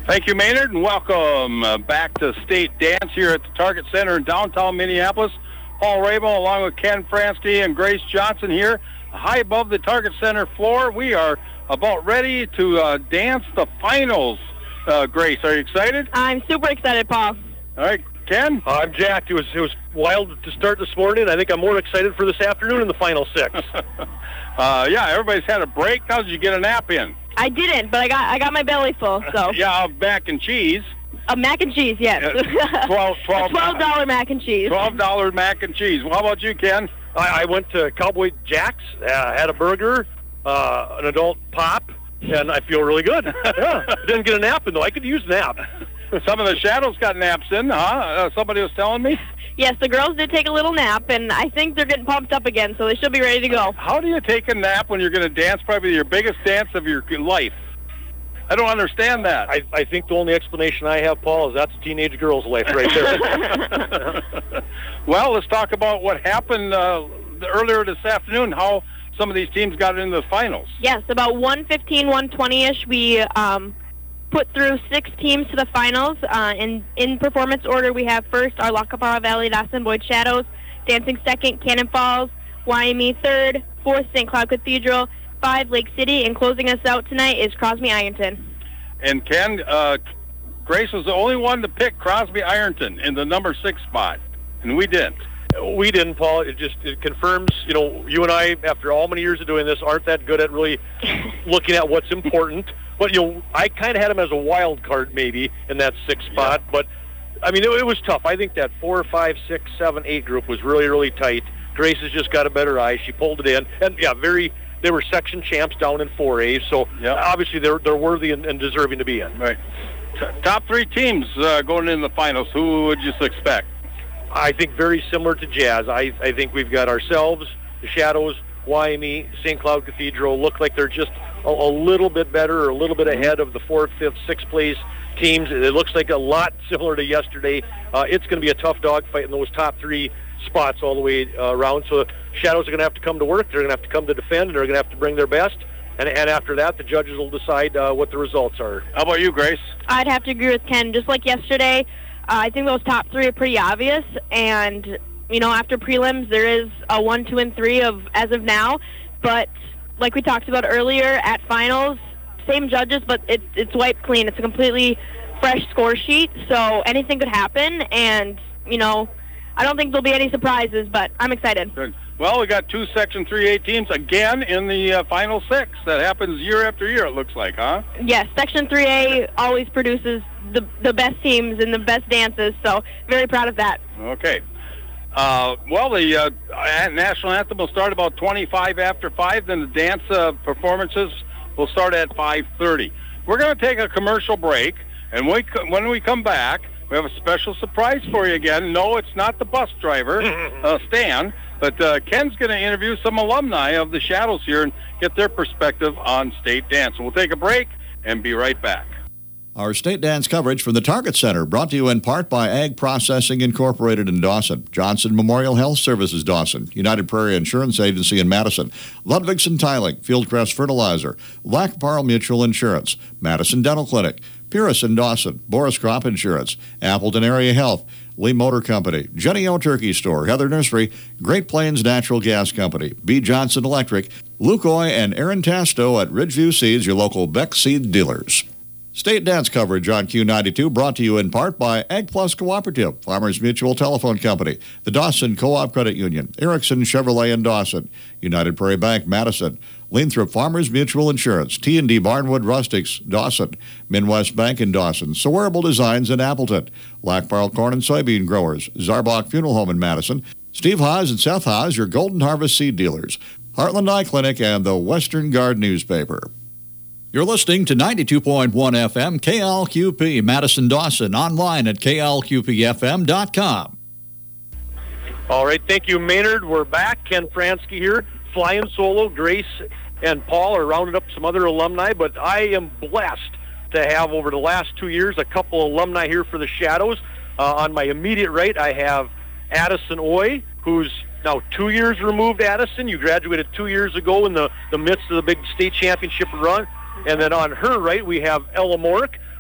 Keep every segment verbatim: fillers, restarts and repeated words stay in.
Thank you, Maynard, and welcome uh, back to State Dance here at the Target Center in downtown Minneapolis. Paul Rabel along with Ken Fransky and Grace Johnson here high above the Target Center floor. We are about ready to uh, dance the finals. Uh, Grace, are you excited? I'm super excited, Paul. All right, Ken? Uh, I'm jacked. It was, it was wild to start this morning. I think I'm more excited for this afternoon in the final six. uh, yeah, everybody's had a break. How did you get a nap in? I didn't, but I got I got my belly full. So yeah, mac and cheese. A mac and cheese, yes. Uh, twelve, twelve, twelve dollar mac and cheese. Twelve dollar mac and cheese. Well, how about you, Ken? I, I went to Cowboy Jack's, uh, had a burger, uh, an adult pop, and I feel really good. Yeah, didn't get a nap in though. I could use a nap. Some of the Shadows got naps in, huh? Uh, somebody was telling me. Yes, the girls did take a little nap, and I think they're getting pumped up again, so they should be ready to go. How do you take a nap when you're going to dance probably your biggest dance of your life? I don't understand that. I, I think the only explanation I have, Paul, is that's a teenage girl's life right there. Well, let's talk about what happened uh, earlier this afternoon, how some of these teams got into the finals. Yes, about one fifteen, one twenty-ish, we um, put through six teams to the finals. Uh, in, in performance order, we have first our La Capara Valley Dawson Boyd Shadows, dancing second, Cannon Falls, Y M E third, fourth, Saint Cloud Cathedral, five, Lake City, and closing us out tonight is Crosby Ironton. And Ken, uh, Grace was the only one to pick Crosby Ironton in the number six spot, and we didn't. We didn't, Paul. It just it confirms, you know, you and I, after all many years of doing this, aren't that good at really looking at what's important. But, you know, I kind of had him as a wild card maybe in that sixth spot. Yeah. But, I mean, it, it was tough. I think that four, five, six, seven, eight group was really, really tight. Grace has just got a better eye. She pulled it in. And, yeah, very... They were section champs down in four A, so yep. Obviously they're they're worthy and, and deserving to be in. Right. T- top three teams uh, going in the finals. Who would you expect? I think very similar to Jazz. I I think we've got ourselves, the Shadows, Y M E, Saint Cloud Cathedral. Look like they're just a, a little bit better or a little bit ahead of the fourth, fifth, sixth place teams. It looks like a lot similar to yesterday. Uh, it's going to be a tough dogfight in those top three spots all the way uh, around. So Shadows are going to have to come to work. They're going to have to come to defend. And they're going to have to bring their best. And, and after that, the judges will decide uh, what the results are. How about you, Grace? I'd have to agree with Ken. Just like yesterday, uh, I think those top three are pretty obvious. And, you know, after prelims, there is a one, two, and three of as of now. But like we talked about earlier, at finals, same judges, but it, it's wiped clean. It's a completely fresh score sheet. So anything could happen. And, you know, I don't think there'll be any surprises, but I'm excited. Good. Well, we got two Section three A teams again in the uh, Final Six. That happens year after year, it looks like, huh? Yes, Section three A always produces the the best teams and the best dances, so very proud of that. Okay. Uh, well, the uh, National Anthem will start about twenty-five after five, then the dance uh, performances will start at five thirty. We're going to take a commercial break, and we, when we come back, we have a special surprise for you again. No, it's not the bus driver, uh, Stan, but uh, Ken's going to interview some alumni of the Shadows here and get their perspective on state dance. So we'll take a break and be right back. Our state dance coverage from the Target Center, brought to you in part by Ag Processing Incorporated in Dawson, Johnson Memorial Health Services Dawson, United Prairie Insurance Agency in Madison, Ludwigson Tiling, Fieldcrest Fertilizer, Black Pearl Mutual Insurance, Madison Dental Clinic, Purus in Dawson, Boris Crop Insurance, Appleton Area Health, Lee Motor Company, Jenny O Turkey Store, Heather Nursery, Great Plains Natural Gas Company, B. Johnson Electric, Lukoy, and Aaron Tasto at Ridgeview Seeds, your local Beck Seed dealers. State dance coverage on Q ninety-two brought to you in part by Ag Plus Cooperative, Farmers Mutual Telephone Company, the Dawson Co-op Credit Union, Erickson Chevrolet in Dawson, United Prairie Bank Madison, Lathrop Farmers Mutual Insurance, T and D Barnwood Rustics Dawson, Midwest Bank in Dawson, Sawearable Designs in Appleton, Black Pearl Corn and Soybean Growers, Zarbach Funeral Home in Madison, Steve Haas and Seth Haas, your Golden Harvest Seed dealers, Heartland Eye Clinic, and the Western Guard newspaper. You're listening to ninety-two point one F M K L Q P, Madison Dawson, online at K L Q P F M dot com. All right, thank you, Maynard. We're back. Ken Fransky here, flying solo. Grace and Paul are rounding up some other alumni, but I am blessed to have, over the last two years, a couple alumni here for the Shadows. Uh, on my immediate right, I have Addison Oy, who's now two years removed. Addison, you graduated two years ago in the, the midst of the big state championship run. And then on her right, we have Ella Morick,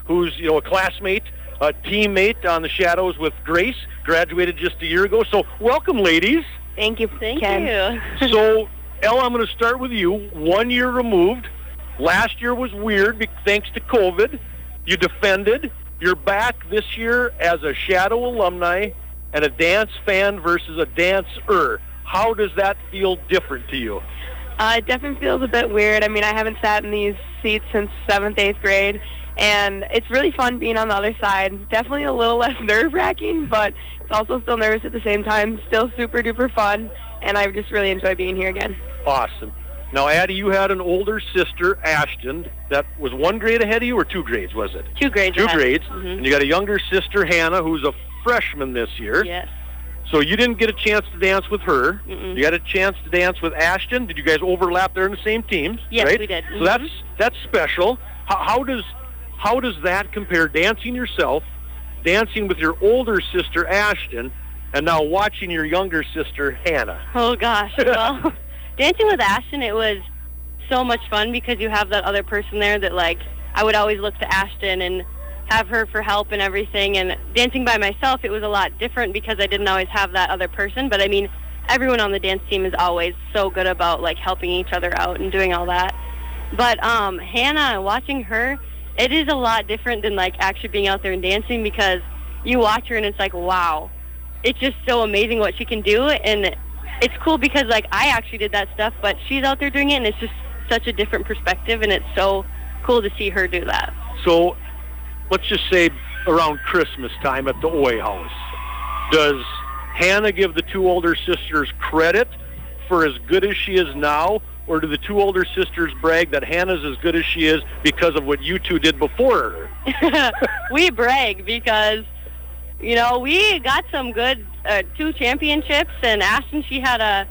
who's, you know, a classmate, a teammate on the Shadows with Grace, graduated just a year ago. So welcome, ladies. Thank you, Thank Ken. you. So, Ella, I'm going to start with you. One year removed. Last year was weird be- thanks to COVID. You defended. You're back this year as a Shadow alumni and a dance fan versus a dancer. How does that feel different to you? Uh, it definitely feels a bit weird. I mean, I haven't sat in these seats since seventh, eighth grade, and it's really fun being on the other side. Definitely a little less nerve-wracking, but it's also still nervous at the same time. Still super-duper fun, and I just really enjoy being here again. Awesome. Now, Addie, you had an older sister, Ashton, that was one grade ahead of you, or two grades, was it? Two grades. Two ahead. grades. Mm-hmm. And you got a younger sister, Hannah, who's a freshman this year. Yes. So you didn't get a chance to dance with her. Mm-mm. You got a chance to dance with Ashton. Did you guys overlap there in the same teams? Yes, right? we did. So Mm-hmm. that's that's special. How, how does how does that compare? Dancing yourself, dancing with your older sister Ashton, and now watching your younger sister Hannah. Oh gosh. Well, dancing with Ashton, it was so much fun because you have that other person there that, like, I would always look to Ashton and have her for help and everything. And dancing by myself, it was a lot different because I didn't always have that other person. But I mean, everyone on the dance team is always so good about, like, helping each other out and doing all that. But um, Hannah, watching her, it is a lot different than, like, actually being out there and dancing, because you watch her and it's like, wow, it's just so amazing what she can do. And it's cool because, like, I actually did that stuff, but she's out there doing it, and it's just such a different perspective, and it's so cool to see her do that. So let's just say around Christmas time at the Oi House, does Hannah give the two older sisters credit for as good as she is now, or do the two older sisters brag that Hannah's as good as she is because of what you two did before her? We brag because, you know, we got some good uh, two championships, and Ashton, she had a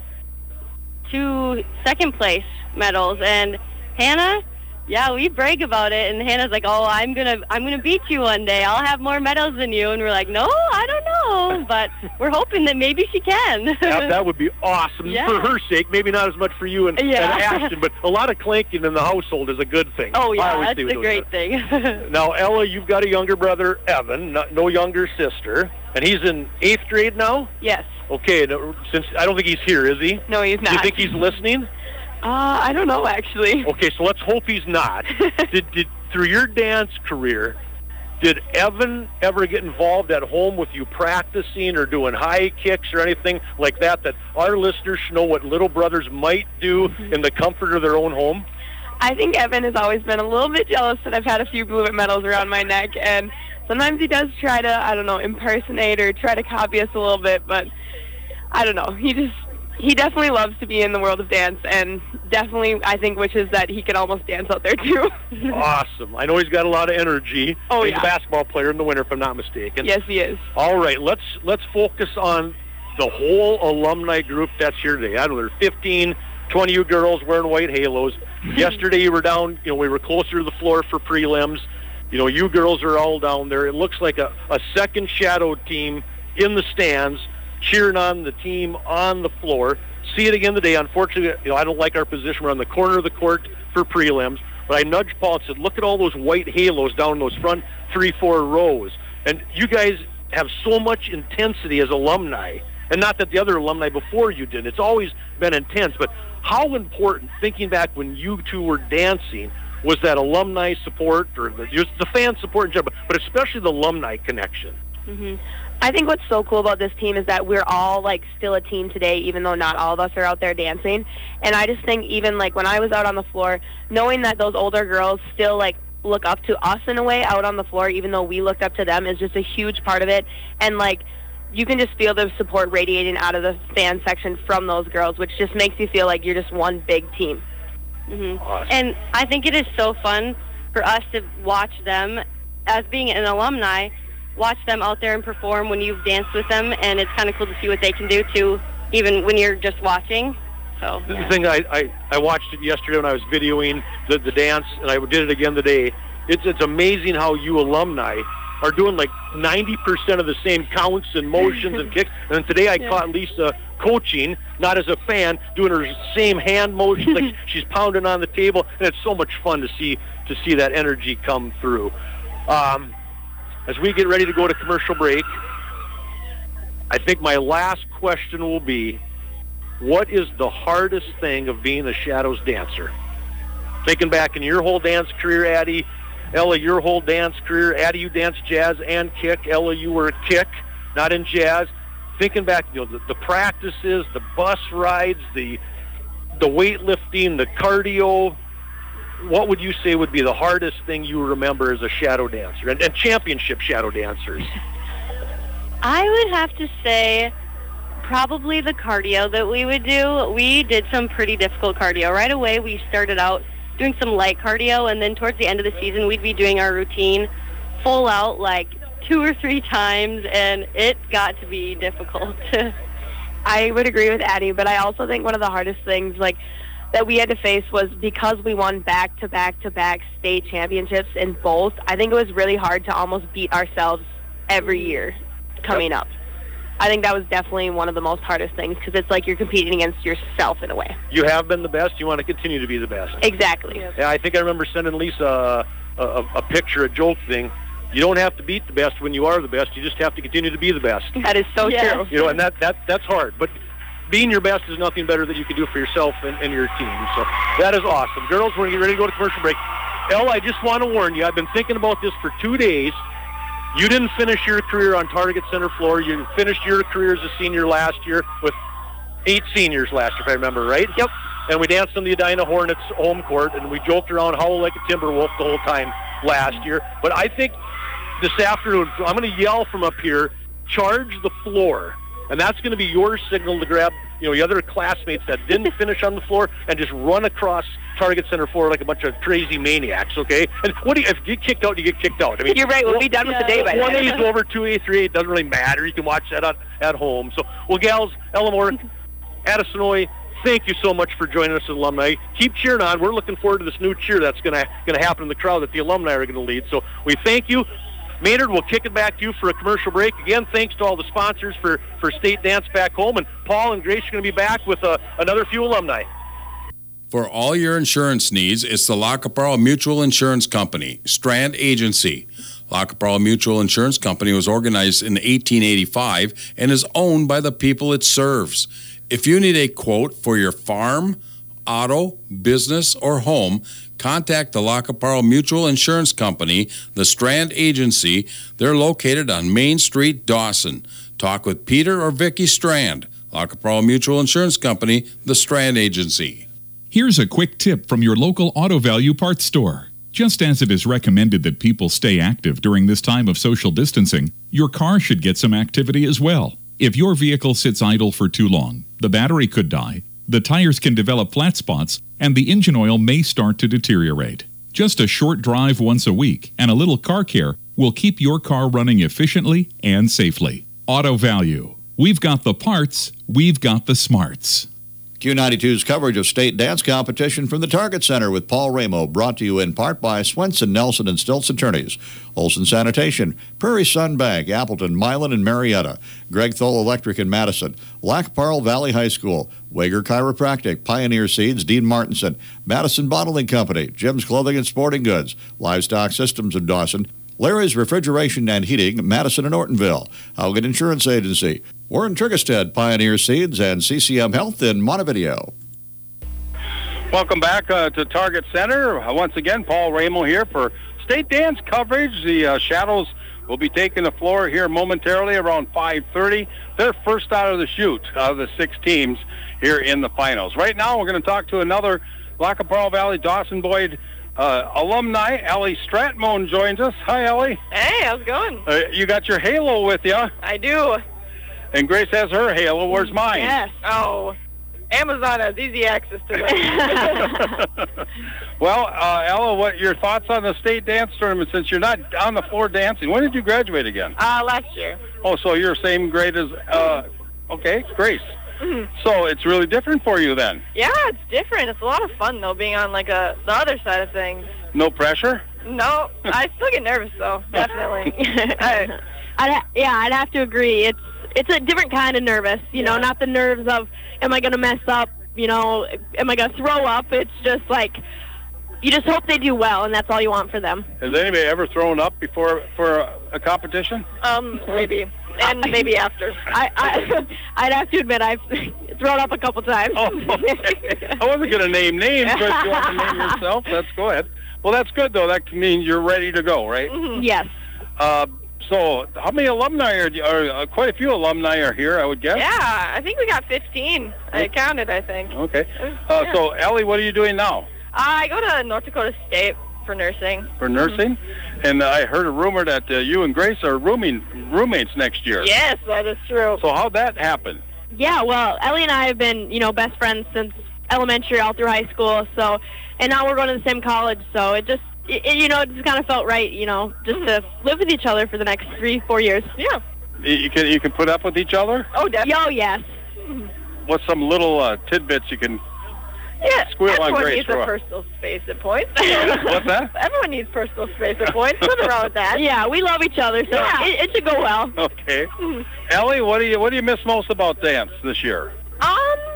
two second place medals, and Hannah, yeah, we brag about it, and Hannah's like, oh, I'm gonna I'm gonna beat you one day, I'll have more medals than you. And we're like, no, I don't know, but we're hoping that maybe she can. that, that would be awesome. Yeah. For her sake, maybe not as much for you and, Yeah. and Ashton, but a lot of clanking in the household is a good thing. Oh I yeah, always that's say a with those great thing. Now, Ella, you've got a younger brother, Evan, no, no younger sister, and he's in eighth grade now? Yes. Okay, no, since I don't think he's here, is he? No, he's Do not. you think he's listening? Uh, I don't know, actually. Okay, so let's hope he's not. did, did through your dance career, did Evan ever get involved at home with you practicing or doing high kicks or anything like that, that our listeners should know what little brothers might do in the comfort of their own home? I think Evan has always been a little bit jealous that I've had a few blue medals around my neck, and sometimes he does try to, I don't know, impersonate or try to copy us a little bit, but I don't know. He just, he definitely loves to be in the world of dance, and definitely, I think, wishes that he could almost dance out there, too. Awesome. I know he's got a lot of energy. Oh, he's yeah. a basketball player in the winter, if I'm not mistaken. Yes, he is. All right, let's let's focus on the whole alumni group that's here today. I don't know, there's fifteen, twenty you girls wearing white halos. Yesterday you were down, you know, we were closer to the floor for prelims. You know, you girls are all down there. It looks like a, a second Shadow team in the stands, cheering on the team on the floor. See it again today. Unfortunately, you know, I don't like our position. We're on the corner of the court for prelims. But I nudged Paul and said, look at all those white halos down in those front three, four rows. And you guys have so much intensity as alumni. And not that the other alumni before you did. It's always been intense. But how important, thinking back when you two were dancing, was that alumni support, or the, just the fan support in general, but especially the alumni connection? hmm I think what's so cool about this team is that we're all, like, still a team today, even though not all of us are out there dancing. And I just think even, like, when I was out on the floor, knowing that those older girls still, like, look up to us in a way out on the floor, even though we looked up to them, is just a huge part of it. And, like, you can just feel the support radiating out of the fan section from those girls, which just makes you feel like you're just one big team. Mm-hmm. Awesome. And I think it is so fun for us to watch them, as being an alumni, watch them out there and perform when you've danced with them, and it's kind of cool to see what they can do too, even when you're just watching. So The yeah. thing, I, I, I watched it yesterday when I was videoing the, the dance, and I did it again today. It's, it's amazing how you alumni are doing like ninety percent of the same counts and motions and kicks. And today I Yeah. caught Lisa coaching, not as a fan, doing her same hand motions, like she's pounding on the table, and it's so much fun to see to see that energy come through. Um, as we get ready to go to commercial break, I think my last question will be, what is the hardest thing of being a Shadows dancer? Thinking back in your whole dance career, Addie, Ella, your whole dance career. Addie, you danced jazz and kick. Ella, you were kick, not in jazz. Thinking back, you know, the, the practices, the bus rides, the the weightlifting, the cardio, what would you say would be the hardest thing you remember as a shadow dancer and, and championship shadow dancers? I would have to say probably the cardio that we would do. We did some pretty difficult cardio. Right away, we started out doing some light cardio, and then towards the end of the season, we'd be doing our routine full out like two or three times, and it got to be difficult. I would agree with Addie, but I also think one of the hardest things like that we had to face was because we won back-to-back-to-back state championships in both, I think it was really hard to almost beat ourselves every year coming Yep. up. I think that was definitely one of the most hardest things because it's like you're competing against yourself in a way. You have been the best. You want to continue to be the best. Exactly. Yeah, I think I remember sending Lisa a, a, a picture, a joke thing. You don't have to beat the best when you are the best. You just have to continue to be the best. That is so Yes. true. You know, and that, that that's hard. But being your best is nothing better that you can do for yourself and, and your team. So that is awesome. Girls, we're going to get ready to go to commercial break. Elle, I just want to warn you, I've been thinking about this for two days. You didn't finish your career on Target Center floor. You finished your career as a senior last year with eight seniors last year, if I remember right. Yep. And we danced on the Edina Hornets home court, and we joked around, howled like a Timberwolf the whole time last year. But I think this afternoon, I'm going to yell from up here, charge the floor. And that's going to be your signal to grab, you know, the other classmates that didn't finish on the floor and just run across Target Center floor like a bunch of crazy maniacs, okay? And what do you, if you get kicked out, you get kicked out. I mean, You're right. We'll be done with the day by one then. A is over, two A, three A, it doesn't really matter. You can watch that at, at home. So, well, gals, Ellamore, Addison-Oye, thank you so much for joining us as alumni. Keep cheering on. We're looking forward to this new cheer that's going to going to happen in the crowd that the alumni are going to lead. So we thank you. Maynard, we'll kick it back to you for a commercial break. Again, thanks to all the sponsors for, for State Dance back home. And Paul and Grace are going to be back with uh, another few alumni. For all your insurance needs, it's the Lacaparo Mutual Insurance Company, Strand Agency. Lacaparo Mutual Insurance Company was organized in eighteen eighty-five and is owned by the people it serves. If you need a quote for your farm, auto, business, or home, contact the Lacaparo Mutual Insurance Company, the Strand Agency. They're located on Main Street, Dawson. Talk with Peter or Vicky Strand. Lacaparo Mutual Insurance Company, the Strand Agency. Here's a quick tip from your local Auto Value parts store. Just as it is recommended that people stay active during this time of social distancing, your car should get some activity as well. If your vehicle sits idle for too long, the battery could die, the tires can develop flat spots, and the engine oil may start to deteriorate. Just a short drive once a week and a little car care will keep your car running efficiently and safely. Auto Value. We've got the parts, we've got the smarts. Q ninety-two's coverage of state dance competition from the Target Center with Paul Ramo, brought to you in part by Swenson, Nelson, and Stilts Attorneys, Olson Sanitation, Prairie Sun Bank, Appleton, Milan, and Marietta, Greg Thole Electric in Madison, Lacaparo Valley High School, Wager Chiropractic, Pioneer Seeds, Dean Martinson, Madison Bottling Company, Jim's Clothing and Sporting Goods, Livestock Systems of Dawson, Larry's Refrigeration and Heating, Madison and Ortonville, Haugen Insurance Agency, Warren Triggerstead, Pioneer Seeds, and C C M Health in Montevideo. Welcome back uh, to Target Center. Uh, once again, Paul Ramo here for state dance coverage. The uh, Shadows will be taking the floor here momentarily around five thirty. They're first out of the chute out of the six teams here in the finals. Right now, we're going to talk to another Lacaparo Valley Dawson Boyd uh, alumni. Ellie Stratmone joins us. Hi, Ellie. Hey, how's it going? Uh, you got your halo with you, I do. and Grace has her halo. Where's mine? Yes. Oh, Amazon has easy access to that. Well, uh, Ella, what your thoughts on the state dance tournament since you're not on the floor dancing? When did you graduate again? uh, last year. Oh, so you're same grade as, uh, okay, Grace. Mhm. So it's really different for you then. Yeah, it's different. It's a lot of fun though, being on like a the other side of things. No pressure? No, I still get nervous though. Definitely. I, I'd ha- yeah, I'd have to agree. It's it's a different kind of nervous. You know, Yeah. not the nerves of am I going to mess up? You know, am I going to throw up? It's just like you just hope they do well, and that's all you want for them. Has anybody ever thrown up before for a, a competition? Um, maybe. And maybe after. I, I, I'd have to admit I've thrown up a couple times. Oh, okay. I wasn't going to name names, but if you want to name yourself, let's go ahead. Well, that's good, though. That means you're ready to go, right? Mm-hmm. Yes. Uh, so how many alumni are, are uh, quite a few alumni are here, I would guess? Yeah, I think we got fifteen. I counted, I think. Okay. Uh, yeah. So, Ellie, what are you doing now? I go to North Dakota State for nursing. For nursing? Mm-hmm. And uh, I heard a rumor that uh, you and Grace are rooming, roommates next year. Yes, that is true. So how'd that happen? Yeah, well, Ellie and I have been, you know, best friends since elementary all through high school, so, and now we're going to the same college, so it just, it, it, you know, it just kind of felt right, you know, just to live with each other for the next three, four years. Yeah. You can you can put up with each other? Oh, definitely. Oh, yes. What's some little uh, tidbits you can Yeah, squeal on everyone Grace? needs a personal space at points. What's that? Everyone needs personal space at points. Nothing wrong with that. Yeah, we love each other, so Yeah. it, it should go well. Okay. Ellie, what do you what do you miss most about dance this year? Um,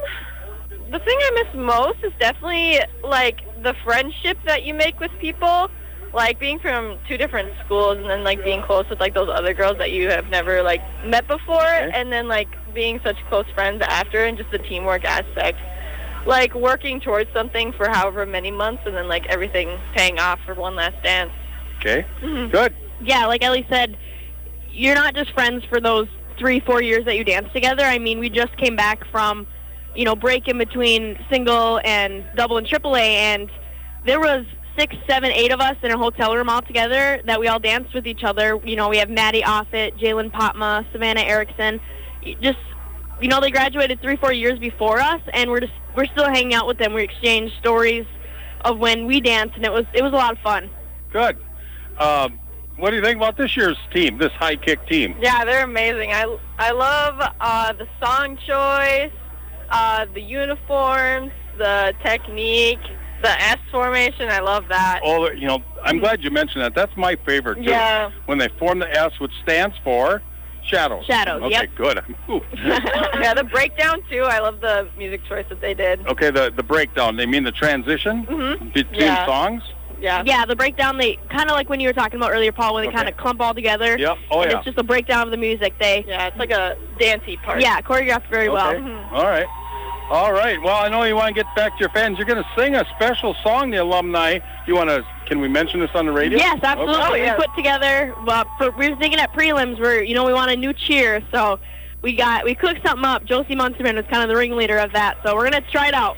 the thing I miss most is definitely, like, the friendship that you make with people. Like, being from two different schools and then, like, being close with, like, those other girls that you have never, like, met before. Okay. And then, like, being such close friends after, and just the teamwork aspect. Like, working towards something for however many months and then, like, everything paying off for one last dance. Okay. Mhm. Good. Yeah, like Ellie said, you're not just friends for those three, four years that you dance together. I mean, we just came back from, you know, break in between single and double and triple A, and there was six, seven, eight of us in a hotel room all together that we all danced with each other. You know, we have Maddie Offit, Jalen Potma, Savannah Erickson. Just, you know, they graduated three, four years before us, and we're just we're still hanging out with them. We exchanged stories of when we danced, and it was it was a lot of fun. Good. Um, what do you think about this year's team, this high kick team? Yeah, they're amazing. I, I love uh, the song choice, uh, the uniforms, the technique, the S formation. I love that. Oh, you know, I'm glad you mentioned that. That's my favorite, too. Yeah. When they form the S, which stands for shadows. Shadows, Okay, yep. good. Ooh. Yeah, the breakdown, too. I love the music choice that they did. Okay, the the breakdown. They mean the transition Mhm. between Yeah. songs? Yeah. Yeah, the breakdown, they kind of like when you were talking about earlier, Paul, when they Okay. kind of clump all together. Yep. Oh, and yeah. it's just a breakdown of the music. They, Yeah, it's like a dancey part. yeah, choreographed very well. Okay. All right. All right. Well, I know you want to get back to your fans. You're going to sing a special song, the alumni. You want to? Can we mention this on the radio? Yes, absolutely. Okay. Oh, yeah. We put together. Well, for, we were thinking at prelims, where you know we want a new cheer, so we got we cooked something up. Josie Munsterman was kind of the ringleader of that, so we're gonna try it out.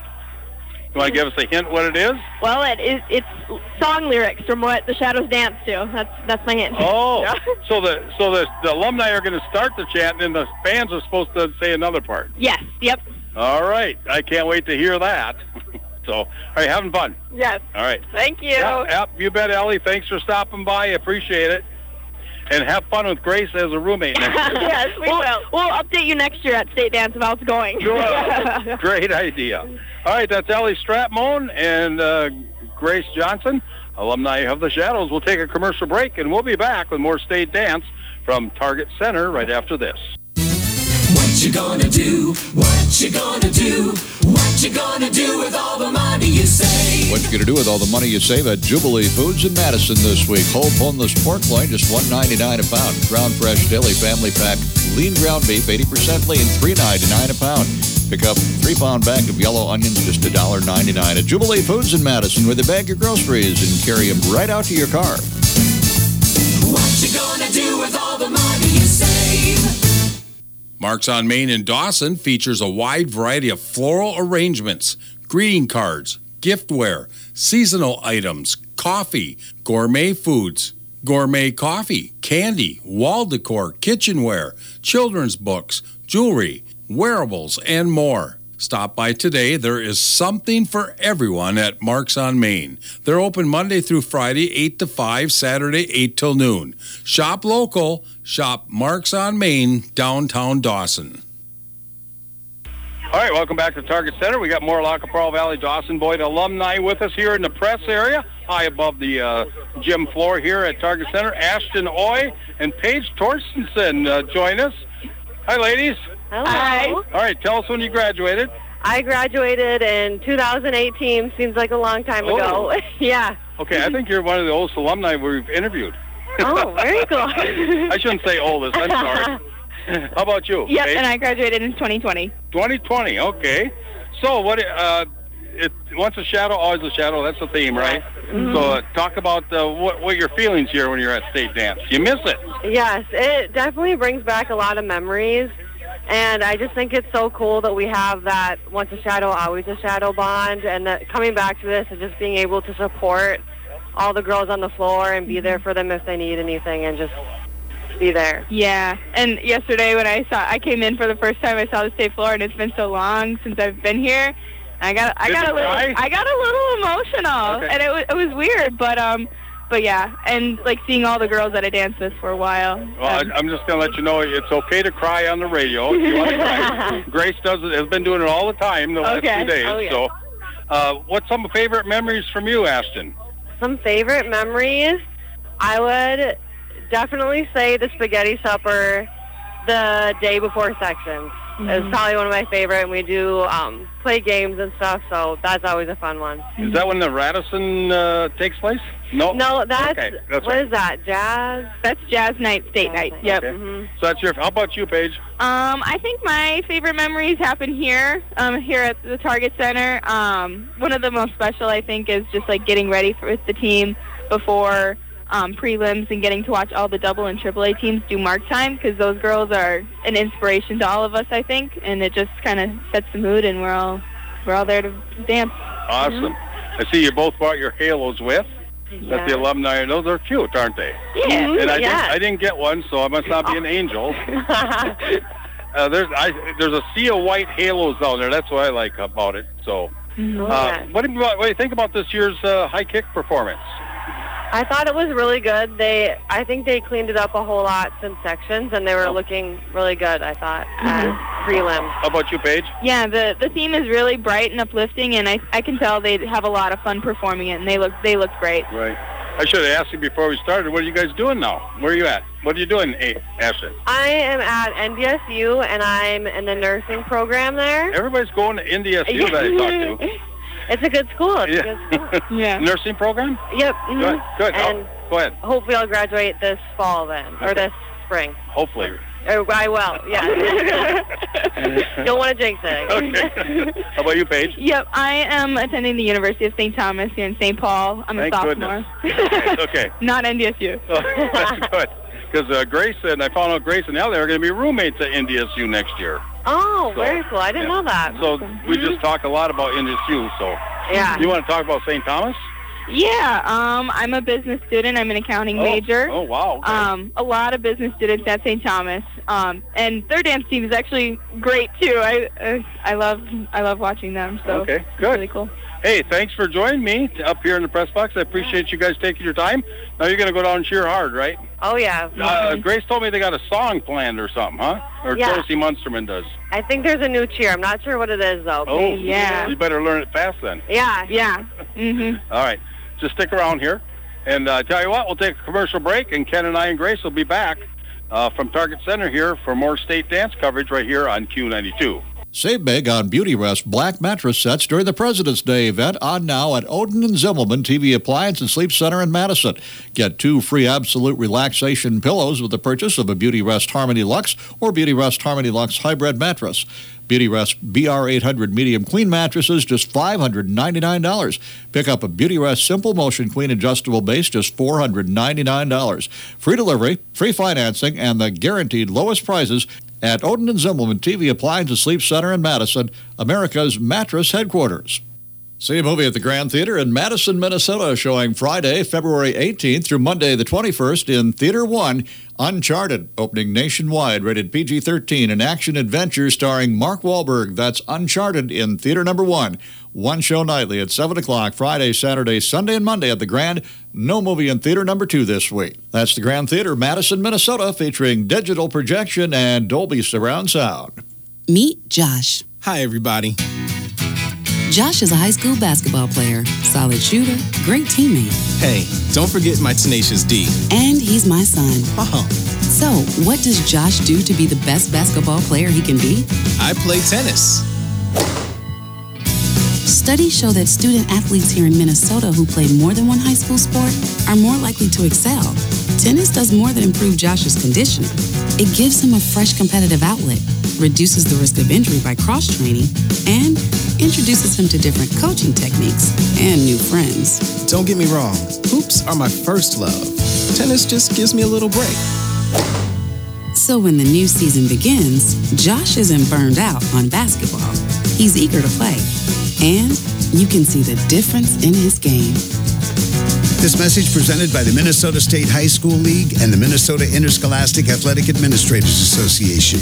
You want to give us a hint what it is? Well, it is it's song lyrics from what the Shadows dance to. That's that's my hint. Oh, Yeah. so the so the, the alumni are going to start the chant, and the fans are supposed to say another part. Yes. Yep. All right. I can't wait to hear that. So, all right, having fun. Yes. All right. Thank you. Yeah, yeah, you bet, Ellie. Thanks for stopping by. Appreciate it. And have fun with Grace as a roommate next year. Yes, we we'll, will. We'll update you next year at State Dance about how it's going. Sure. Great idea. All right, that's Ellie Stratmone and uh, Grace Johnson, alumni of the Shadows. We'll take a commercial break, and we'll be back with more State Dance from Target Center right after this. What you gonna do? What you gonna do? What you gonna do with all the money you save? What you going to do with all the money you save at Jubilee Foods in Madison this week? Whole boneless pork loin, just one ninety-nine a pound. Ground fresh deli family pack, lean ground beef, eighty percent lean, three ninety-nine a pound. Pick up three pound bag of yellow onions, just one ninety-nine at Jubilee Foods in Madison, where they bag your groceries and carry them right out to your car. What you gonna do with all the money you save? Marks on Main in Dawson features a wide variety of floral arrangements, greeting cards, giftware, seasonal items, coffee, gourmet foods, gourmet coffee, candy, wall decor, kitchenware, children's books, jewelry, wearables, and more. Stop by today. There is something for everyone at Marks on Main. They're open Monday through Friday, eight to five, Saturday, eight till noon. Shop local. Shop Marks on Main, downtown Dawson. All right, welcome back to Target Center. We got more Lackapaul Valley Dawson Boyd alumni with us here in the press area, high above the uh, gym floor here at Target Center. Ashton Oy and Paige Torstensen uh, join us. Hi, ladies. Hi. All right, tell us when you graduated. I graduated in two thousand eighteen. Seems like a long time Oh. ago. Yeah. Okay, I think you're one of the oldest alumni we've interviewed. Oh, very cool. I shouldn't say oldest. I'm sorry. How about you? Yep, Kate? and I graduated in twenty twenty. twenty twenty. Okay. So what? Uh, it once a shadow, always a shadow. That's the theme, right? Mhm. So uh, talk about uh, what what your feelings here when you're at state dance. You miss it. Yes, it definitely brings back a lot of memories. And I just think it's so cool that we have that once a shadow, always a shadow bond. And that coming back to this and just being able to support all the girls on the floor and be there for them if they need anything and just be there. Yeah, and yesterday when I saw, I came in for the first time. I saw the state floor, and it's been so long since I've been here. I got, I Did got you a little, cry? I got a little emotional, Okay. and it was, it was weird, but um, but yeah, and like seeing all the girls that I danced with for a while. Well, I, um, I'm just going to let you know it's okay to cry on the radio if you want to cry. Grace does it, has been doing it all the time the last Okay. few days. Oh, yeah. So, uh, what's some favorite memories from you, Ashton? Some favorite memories, I would definitely say the spaghetti supper the day before sections. It's probably one of my favorite, and we do um, play games and stuff, so that's always a fun one. Is that when the Radisson uh, takes place? No. No, that's, Okay, that's what right. is that, jazz? That's jazz night, state night. Yep. Okay. Mhm. So that's your. How about you, Paige? Um, I think my favorite memories happen here, um, here at the Target Center. Um, one of the most special, I think, is just like getting ready for, with the team before um, prelims and getting to watch all the double and triple A teams do mark time, because those girls are an inspiration to all of us, I think, and it just kind of sets the mood, and we're all we're all there to dance. Awesome. I see you both brought your halos with. That the Yeah. alumni. Those are cute, aren't they? Yeah. And I, Yeah. didn't, I didn't get one, so I must not be an angel. Uh, there's I, there's a sea of white halos down there. That's what I like about it. So, uh, Yeah. what, do you, what do you think about this year's uh, high kick performance? I thought it was really good. They, I think they cleaned it up a whole lot since sections, and they were looking really good, I thought, at prelims. How about you, Paige? Yeah, the the theme is really bright and uplifting, and I I can tell they have a lot of fun performing it, and they look they look great. Right. I should have asked you before we started. What are you guys doing now? Where are you at? What are you doing, hey, Ashton? I am at N D S U, and I'm in the nursing program there. Everybody's going to N D S U that I talked to. It's a good school. It's a Yeah. good school. Yeah. Nursing program? Yep. mhm. Good. Good. And Oh, go ahead. hopefully I'll graduate this fall then, or this spring. Hopefully. Or I will, yeah. Don't want to jinx it. Okay. How about you, Paige? Yep, I am attending the University of Saint Thomas here in Saint Paul. I'm a Thank sophomore. goodness. Okay. Not N D S U. Oh, that's good. Because uh, Grace and I found out Grace and Ellie are going to be roommates at N D S U next year. Oh, So, very cool. I didn't yeah. know that. So we just talk a lot about N D S U. So Yeah. you want to talk about Saint Thomas? Yeah, um, I'm a business student. I'm an accounting Oh. major. Oh, wow. Okay. Um, a lot of business students at Saint Thomas, um, and their dance team is actually great too. I uh, I love I love watching them. So Okay, it's good. really cool. Hey, thanks for joining me up here in the press box. I appreciate you guys taking your time. Now you're going to go down and cheer hard, right? Oh, yeah. Uh, Grace told me they got a song planned or something, huh? Or Yeah. Josie Munsterman does. I think there's a new cheer. I'm not sure what it is, though. Oh, Yeah. You better learn it fast then. Yeah. Yeah. Mhm. All right. Just stick around here. And uh, tell you what, we'll take a commercial break, and Ken and I and Grace will be back uh, from Target Center here for more state dance coverage right here on Q ninety-two. Save big on Beauty Rest black mattress sets during the President's Day event on now at Odin and Zimmelman T V Appliance and Sleep Center in Madison. Get two free absolute relaxation pillows with the purchase of a Beauty Rest Harmony Luxe or Beauty Rest Harmony Luxe hybrid mattress. Beauty Rest B R eight hundred medium queen mattresses, just five hundred ninety-nine dollars. Pick up a Beauty Rest Simple Motion Queen adjustable base, just four hundred ninety-nine dollars. Free delivery, free financing, and the guaranteed lowest prices at Odin and Zimmelman T V Appliance and Sleep Center in Madison, America's mattress headquarters. See a movie at the Grand Theater in Madison, Minnesota, showing Friday, February eighteenth through Monday the twenty-first in Theater one, Uncharted, opening nationwide, rated P G thirteen, an action-adventure starring Mark Wahlberg. That's Uncharted in Theater number one. One show nightly at seven o'clock, Friday, Saturday, Sunday, and Monday at the Grand. No movie in Theater number two this week. That's the Grand Theater, Madison, Minnesota, featuring digital projection and Dolby surround sound. Meet Josh. Hi, everybody. Josh is a high school basketball player, solid shooter, great teammate. Hey, don't forget my Tenacious D. And he's my son. Uh-huh. So, what does Josh do to be the best basketball player he can be? I play tennis. Studies show that student athletes here in Minnesota who play more than one high school sport are more likely to excel. Tennis does more than improve Josh's conditioning. It gives him a fresh competitive outlet, reduces the risk of injury by cross-training, and introduces him to different coaching techniques and new friends. Don't get me wrong, hoops are my first love. Tennis just gives me a little break. So when the new season begins, Josh isn't burned out on basketball. He's eager to play, and you can see the difference in his game. This message presented by the Minnesota State High School League and the Minnesota Interscholastic Athletic Administrators Association.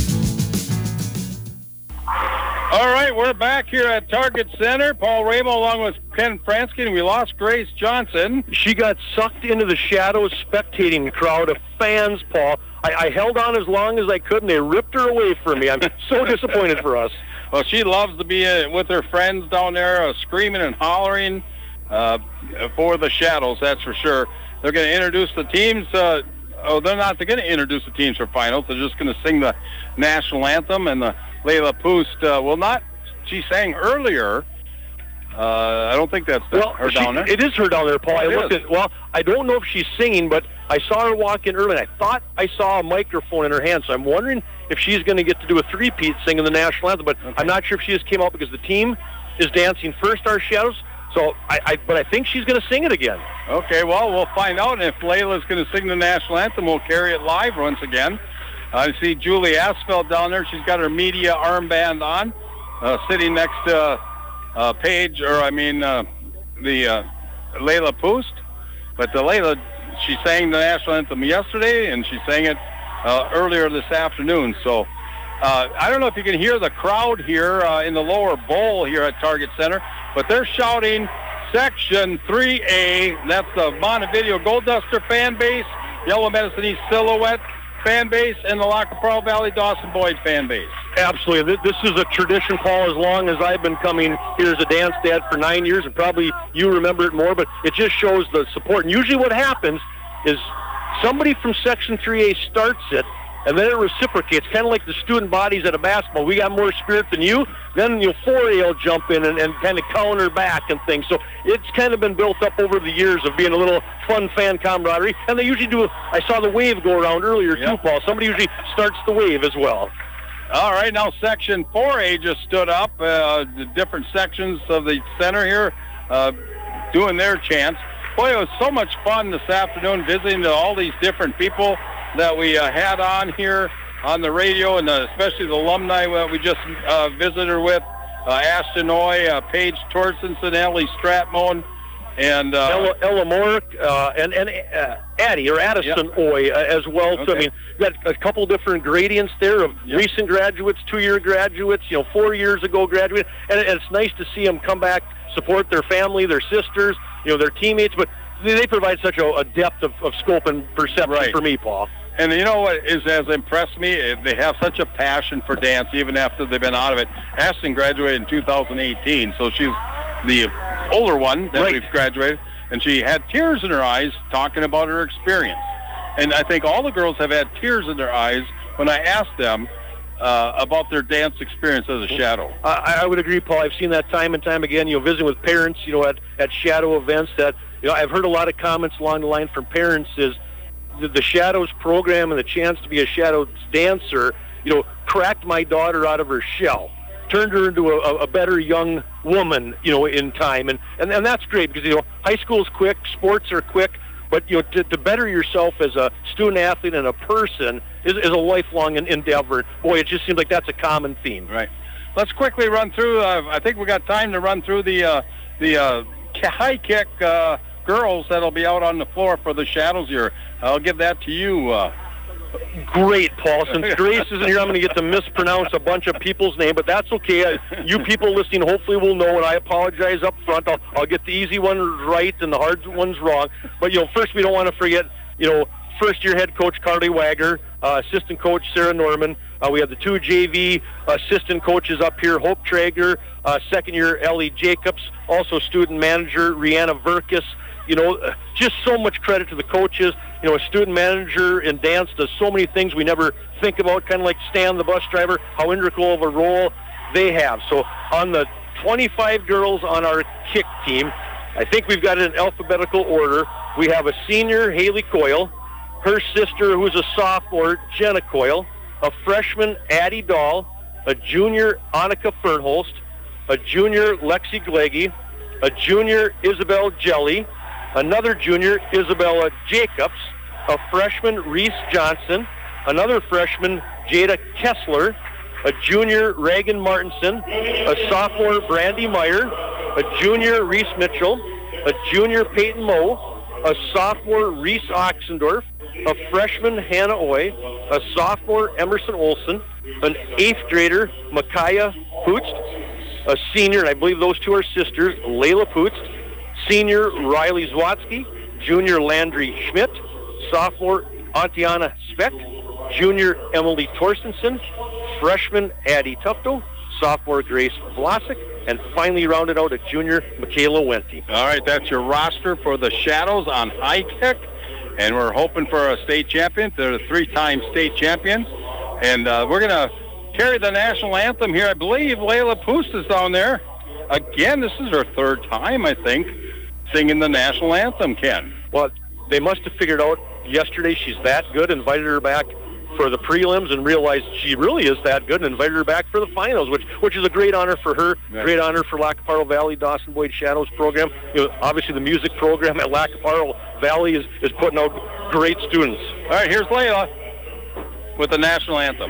All right, we're back here at Target Center. Paul Ramo along with Ken Fransky, and we lost Grace Johnson. She got sucked into the shadows spectating crowd of fans, Paul. I, I held on as long as I could, and they ripped her away from me. I'm so disappointed for us. Well, she loves to be uh, with her friends down there, uh, screaming and hollering uh, for the Shadows, that's for sure. They're going to introduce the teams. Uh, oh, they're not. They're going to introduce the teams for finals. They're just going to sing the national anthem, and the Layla Poost uh, will not. She sang earlier. Uh, I don't think that's the, well, her she, down there. It is her down there, Paul. Oh, I looked is. at. Well, I don't know if she's singing, but I saw her walk in early, and I thought I saw a microphone in her hand. So I'm wondering if she's going to get to do a three-peat singing the national anthem. But okay. I'm not sure if she just came out because the team is dancing first, our Shadows. So I, I but I think she's going to sing it again. Okay, well, we'll find out. And if Layla's going to sing the national anthem, we'll carry it live once again. I see Julie Asfeld down there. She's got her media armband on, uh, sitting next to uh, uh, Paige, or I mean uh, the uh, Layla Poost. But the Layla, she sang the national anthem yesterday, and she sang it uh, earlier this afternoon. So uh, I don't know if you can hear the crowd here uh, in the lower bowl here at Target Center, but they're shouting Section three A. That's the Montevideo Gold Duster fan base, Yellow Medicine East Silhouette fan base, and the Lac La Pearl Valley Dawson Boyd fan base. Absolutely. This is a tradition, Paul, as long as I've been coming here as a dance dad for nine years, and probably you remember it more, but it just shows the support. And usually what happens is somebody from Section three A starts it, and then it reciprocates, kind of like the student bodies at a basketball. We got more spirit than you. Then you know, four A will jump in and, and kind of counter back and things. So it's kind of been built up over the years of being a little fun fan camaraderie. And they usually do, I saw the wave go around earlier yep. too, Paul. Somebody usually starts the wave as well. All right, now Section four A just stood up. Uh, the different sections of the center here uh, doing their chants. Boy, it was so much fun this afternoon visiting all these different people that we uh, had on here on the radio, and uh, especially the alumni that we just uh, visited with, uh, Ashton Oy, uh, Paige Torstenson, Ellie Stratmone, and uh, Ella, Ella Mork, uh, and, and uh, Addie, or Addison yep. Oy uh, as well. Okay. So, I mean, we've got a couple different gradients there of yep. recent graduates, two-year graduates, you know, four years ago graduates, and it's nice to see them come back, support their family, their sisters, you know, their teammates, but they provide such a, a depth of, of scope and perception right. for me, Paul. And you know what is has impressed me? They have such a passion for dance, even after they've been out of it. Ashton graduated in two thousand eighteen, so she's the older one that right. we've graduated, and she had tears in her eyes talking about her experience. And I think all the girls have had tears in their eyes when I asked them uh, about their dance experience as a Shadow. I, I would agree, Paul. I've seen that time and time again, you know, visiting with parents, you know, at, at Shadow events that, you know, I've heard a lot of comments along the line from parents is, The, the Shadows program and the chance to be a Shadows dancer, you know, cracked my daughter out of her shell, turned her into a, a better young woman, you know, in time. And, and, and that's great because, you know, high school's quick, sports are quick, but, you know, to, to better yourself as a student athlete and a person is, is a lifelong endeavor. Boy, it just seems like that's a common theme. Right. Let's quickly run through, uh, I think we got time to run through the, uh, the uh, high kick uh, girls that'll be out on the floor for the Shadows here. I'll give that to you. Uh. Great, Paul. Since Grace isn't here, I'm going to get to mispronounce a bunch of people's names, but that's okay. You people listening hopefully will know, and I apologize up front. I'll, I'll get the easy ones right and the hard ones wrong. But, you know, first we don't want to forget, you know, first-year head coach Carly Wagner, uh, assistant coach Sarah Norman. Uh, we have the two J V assistant coaches up here, Hope Traeger, uh, second-year Ellie Jacobs, also student manager Rihanna Verkus. You know, just so much credit to the coaches. You know, a student manager in dance does so many things we never think about, kind of like Stan, the bus driver, how integral of a role they have. So on the twenty-five girls on our kick team. I think we've got it in alphabetical order. We have a senior, Haley Coyle, her sister, who's a sophomore, Jenna Coyle, a freshman, Addie Dahl, a junior, Annika Fernholst, a junior, Lexi Gleggy, a junior, Isabel Jelly, another junior, Isabella Jacobs, a freshman, Reese Johnson, another freshman, Jada Kessler, a junior, Reagan Martinson, a sophomore, Brandy Meyer, a junior, Reese Mitchell, a junior, Peyton Moe, a sophomore, Reese Oxendorf, a freshman, Hannah Oy, a sophomore, Emerson Olson, an eighth grader, Micaiah Poots, a senior, and I believe those two are sisters, Layla Poots, senior, Riley Zwatsky, junior, Landry Schmidt, sophomore, Antiana Speck, junior, Emily Torstensen, freshman, Addie Tufto, sophomore, Grace Vlasic, and finally rounded out a junior, Michaela Wente. All right, that's your roster for the Shadows on high kick, and we're hoping for a state champion. They're the three-time state champions, and uh, we're going to carry the national anthem here. I believe Layla Poost is down there. Again, this is her third time, I think, singing the national anthem, Ken. Well, they must have figured out yesterday she's that good, invited her back for the prelims, and realized she really is that good, and invited her back for the finals, which which is a great honor for her, yeah. Great honor for Lacaparo Valley Dawson Boyd Shadows program. You know, obviously the music program at Lacaparo Valley is, is putting out great students. All right, here's Layla with the national anthem.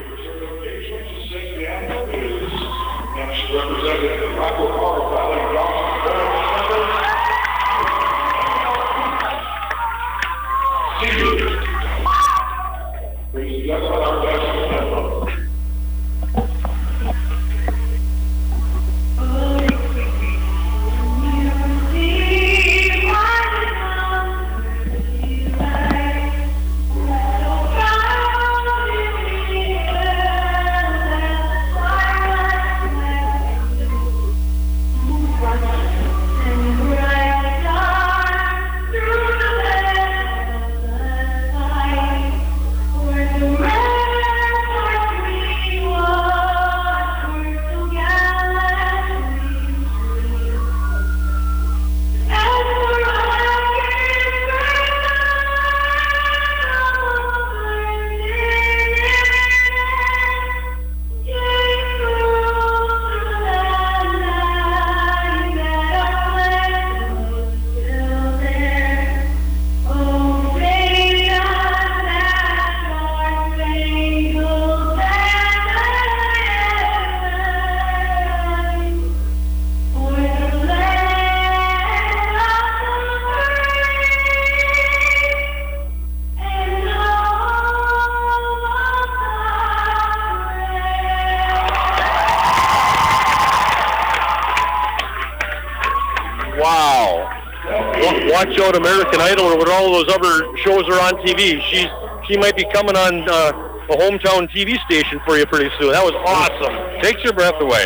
Watch out American Idol or what all those other shows are on T V. She's she might be coming on uh, a hometown T V station for you pretty soon. That was awesome. Takes your breath away.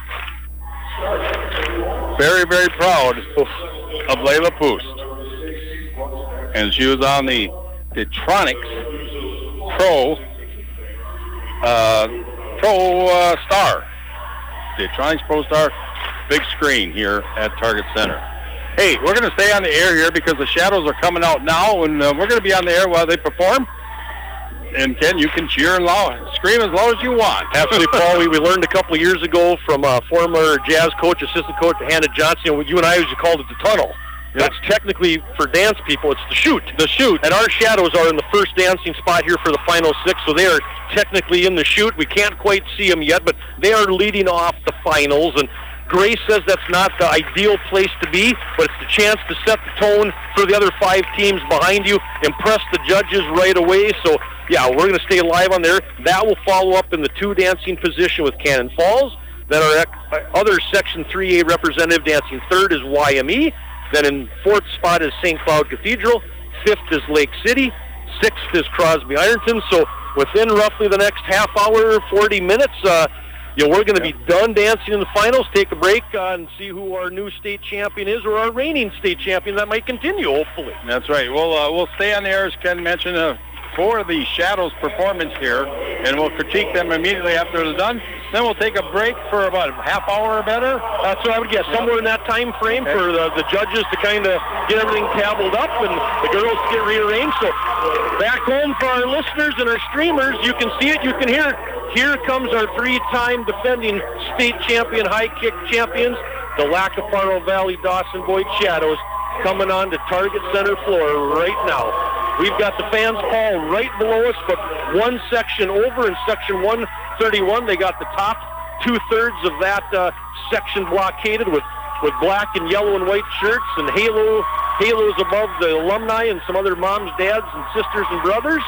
Very, very proud of Layla Poost. And she was on the Detronics Pro uh, Pro uh, Star. Detronics Pro Star big screen here at Target Center. Hey, we're going to stay on the air here because the Shadows are coming out now, and uh, we're going to be on the air while they perform. And, Ken, you can cheer and loud, scream as loud as you want. Absolutely, Paul. we, we learned a couple of years ago from uh, former jazz coach, assistant coach Hannah Johnson. You and I used to call it the tunnel. Yep. That's technically, for dance people, it's the chute. The chute. And our Shadows are in the first dancing spot here for the final six, so they are technically in the chute. We can't quite see them yet, but they are leading off the finals. And Grace says that's not the ideal place to be, but it's the chance to set the tone for the other five teams behind you, impress the judges right away. So, yeah, we're going to stay live on there. That will follow up in the two dancing position with Cannon Falls. Then our other Section three A representative dancing third is Y M E. Then in fourth spot is Saint Cloud Cathedral. Fifth is Lake City. Sixth is Crosby Ironton. So within roughly the next half hour, forty minutes, uh, you know, we're going to be done dancing in the finals, take a break uh, and see who our new state champion is, or our reigning state champion that might continue, hopefully. That's right. We'll, uh, we'll stay on the air, as Ken mentioned, uh, for the Shadows performance here, and we'll critique them immediately after they're done. Then we'll take a break for about a half hour or better. That's what I would guess, somewhere in that time frame okay. for the, the judges to kind of get everything tabbled up and the girls get rearranged. So back home for our listeners and our streamers, you can see it, you can hear it. Here comes our three-time defending state champion, high kick champions, the Lacaparo Valley Dawson Boyd Shadows, coming on to Target Center floor right now. We've got the fans hall right below us, but one section over in section one thirty-one. They got the top two-thirds of that uh, section blockaded with, with black and yellow and white shirts and halo halos above the alumni and some other moms, dads, and sisters and brothers.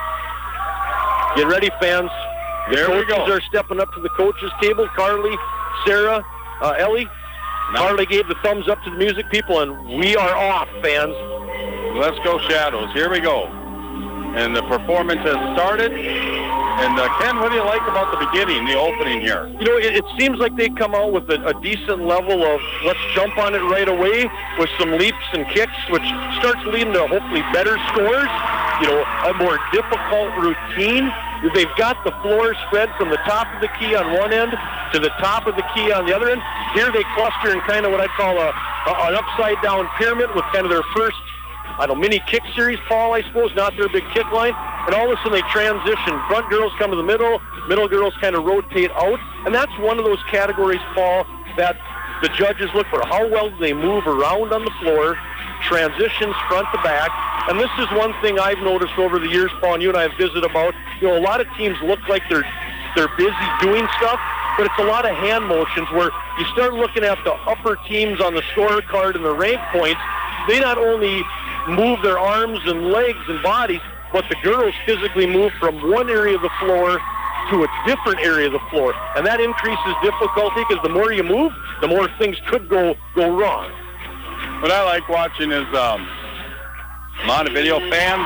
Get ready, fans. There coaches we go. are stepping up to the coaches table. Carly, Sarah, uh, Ellie. No. Carly gave the thumbs up to the music people, and we are off, fans. Let's go Shadows. Here we go. And the performance has started. And uh, Ken, what do you like about the beginning, the opening here? You know, it, it seems like they come out with a, a decent level of let's jump on it right away with some leaps and kicks, which starts leading to hopefully better scores, you know, a more difficult routine. They've got the floor spread from the top of the key on one end to the top of the key on the other end. Here they cluster in kind of what I'd call a, a an upside-down pyramid with kind of their first, I don't know, mini kick series, Paul, I suppose, not their big kick line. And all of a sudden they transition. Front girls come to the middle, middle girls kind of rotate out. And that's one of those categories, Paul, that the judges look for. How well do they move around on the floor, transitions front to back. And this is one thing I've noticed over the years, Paul, and you and I have visited about. You know, a lot of teams look like they're they're busy doing stuff, but it's a lot of hand motions where you start looking at the upper teams on the scorecard and the rank points. They not only move their arms and legs and bodies, but the girls physically move from one area of the floor to a different area of the floor. And that increases difficulty because the more you move, the more things could go go wrong. What I like watching is um, Montevideo fans.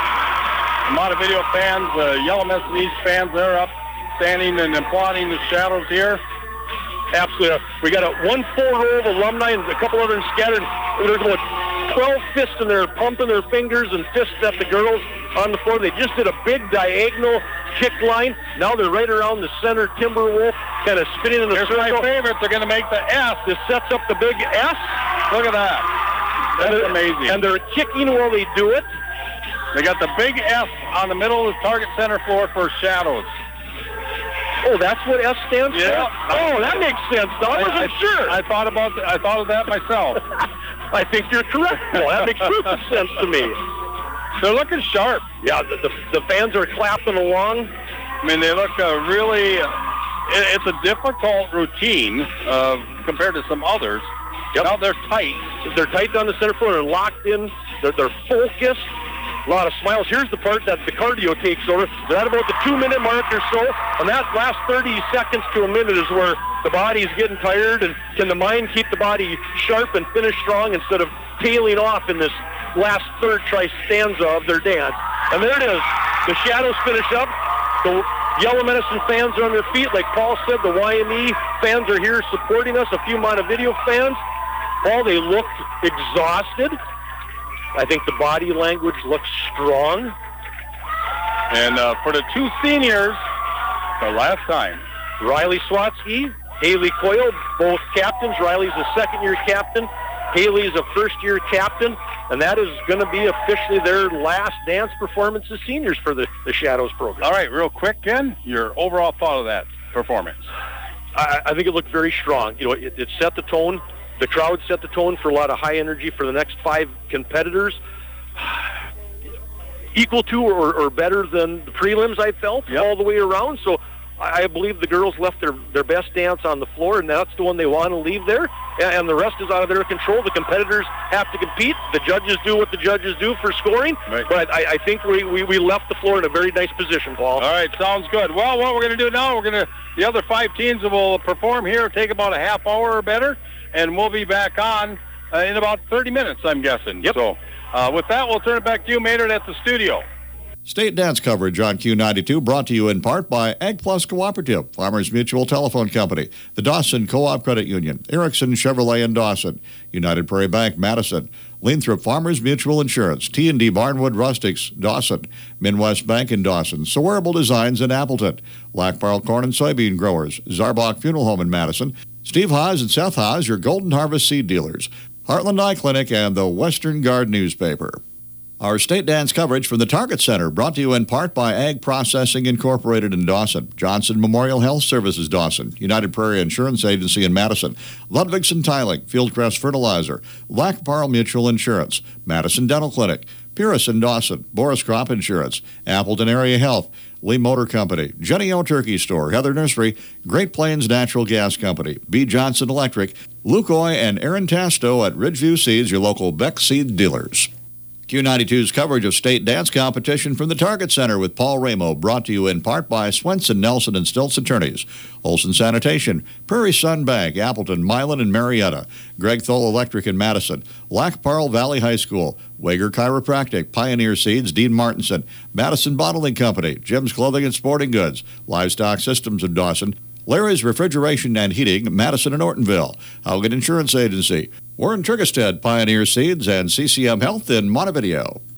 Montevideo fans, uh, Yellow Medicine East fans, they're up standing and applauding the Shadows here. Absolutely. We got a one full row of alumni and a couple other scattered. There's about twelve fists in there, pumping their fingers and fists at the girls on the floor. They just did a big diagonal kick line. Now they're right around the center Timberwolf, kind of spinning in the Here's circle. my favorite. They're going to make the S. This sets up the big S. Look at that. That's and amazing. And they're kicking while they do it. They got the big S on the middle of the target center floor for Shadows. Oh, that's what S stands Yeah. for? Oh, that makes sense. No, I wasn't I, sure. I thought about th- I thought of that myself. I think you're correct. Well, that makes perfect sense to me. They're looking sharp. Yeah, the, the, the fans are clapping along. I mean, they look uh, really, uh, it, it's a difficult routine uh, compared to some others. Yep. Now they're tight. They're tight down the center floor. They're locked in. They're, they're focused. A lot of smiles. Here's the part that the cardio takes over. They're at about the two-minute mark or so. And that last thirty seconds to a minute is where the body's getting tired. And can the mind keep the body sharp and finish strong instead of tailing off in this last third tri stanza of their dance? And there it is. The Shadows finish up. The Yellow Medicine fans are on their feet. Like Paul said, the Y M E fans are here supporting us. A few Montevideo fans. Paul, they looked exhausted. I think the body language looks strong. And uh, for the two seniors, the last time, Riley Swatsky, Haley Coyle, both captains. Riley's a second-year captain. Haley's a first-year captain. And that is going to be officially their last dance performance as seniors for the, the Shadows program. All right, real quick, Ken, your overall thought of that performance? I, I think it looked very strong. You know, it, it set the tone. The crowd set the tone for a lot of high energy for the next five competitors. Equal to or, or better than the prelims, I felt, yep. all the way around. So I, I believe the girls left their, their best dance on the floor, and that's the one they want to leave there. And, and the rest is out of their control. The competitors have to compete. The judges do what the judges do for scoring. Right. But I, I think we, we, we left the floor in a very nice position, Paul. All right, sounds good. Well, what we're going to do now, we're going to, the other five teams will perform here, take about a half hour or better. And we'll be back on uh, in about thirty minutes, I'm guessing. Yep. So uh, with that, we'll turn it back to you, Maynard, at the studio. State dance coverage on Q ninety-two brought to you in part by Ag Plus Cooperative, Farmers Mutual Telephone Company, the Dawson Co-op Credit Union, Erickson Chevrolet in Dawson, United Prairie Bank Madison, Lathrop Farmers Mutual Insurance, T and D Barnwood Rustics, Dawson, Midwest Bank in Dawson, Sawearable Designs in Appleton, Lackbarrel Corn and Soybean Growers, Zarbach Funeral Home in Madison, Steve Haas and Seth Haas, your Golden Harvest seed dealers, Heartland Eye Clinic, and the Western Guard newspaper. Our state dance coverage from the Target Center brought to you in part by Ag Processing Incorporated in Dawson, Johnson Memorial Health Services Dawson, United Prairie Insurance Agency in Madison, Ludwigson Tiling, Fieldcrest Fertilizer, Lackbarrel Mutual Insurance, Madison Dental Clinic, Pyrrhus in Dawson, Boris Crop Insurance, Appleton Area Health, Lee Motor Company, Jenny O Turkey Store, Heather Nursery, Great Plains Natural Gas Company, B. Johnson Electric, Lukoy, and Aaron Tasto at Ridgeview Seeds, your local Beck Seed dealers. Q ninety-two's coverage of state dance competition from the Target Center with Paul Ramo, brought to you in part by Swenson, Nelson, and Stilts Attorneys, Olson Sanitation, Prairie Sun Bank, Appleton, Milan, and Marietta, Greg Thole Electric in Madison, Lackparle Valley High School, Wager Chiropractic, Pioneer Seeds, Dean Martinson, Madison Bottling Company, Jim's Clothing and Sporting Goods, Livestock Systems of Dawson, Larry's Refrigeration and Heating, Madison and Ortonville, Haugen Insurance Agency, Warren Triggerstead, Pioneer Seeds, and C C M Health in Montevideo.